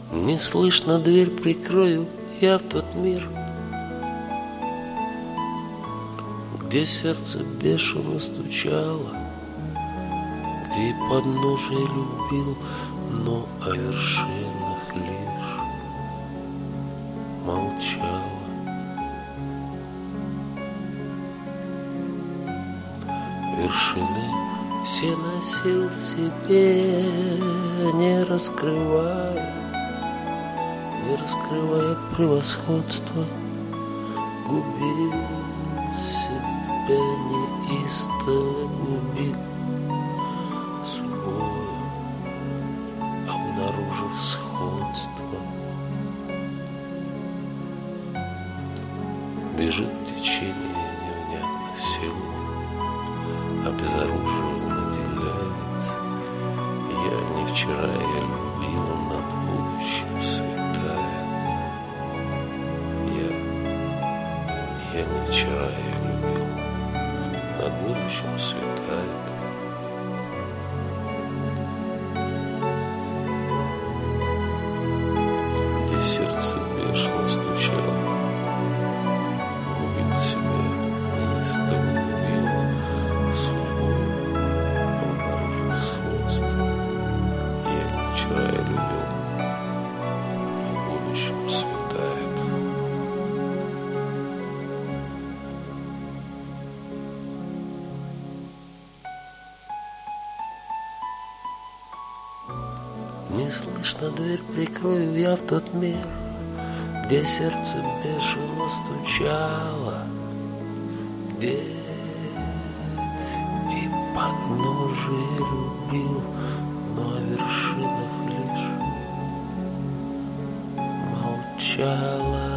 Неслышно дверь прикрою я в тот мир, где сердце бешено стучало, где и подножие любил, но о вершинах лишь молчала. Вершины все носил в себе, не раскрывая превосходство, губил себя неистово, губил собой, обнаружив сходство. Бежит течение невнятных сил, обезоруживая наделяет. Я не вчера, я любил, над будущим светает. Я не вчера, я любил, над будущим светает. Где сердце бешено стучало, губил себя, неистово любил, судьбой обнаружив сходство. Я не вчера, я любил, над будущим светает. Неслышно дверь прикрою я в тот мир, где сердце бешено стучало, где и подножие любил, но о вершинах лишь молчала.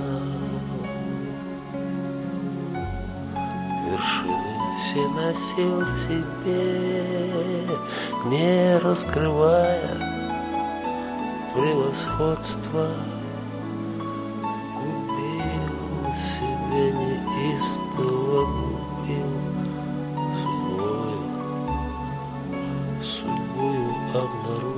Вершины все носил в себе, не раскрывая превосходство, губил себе неистово, губил судьбою обнаружил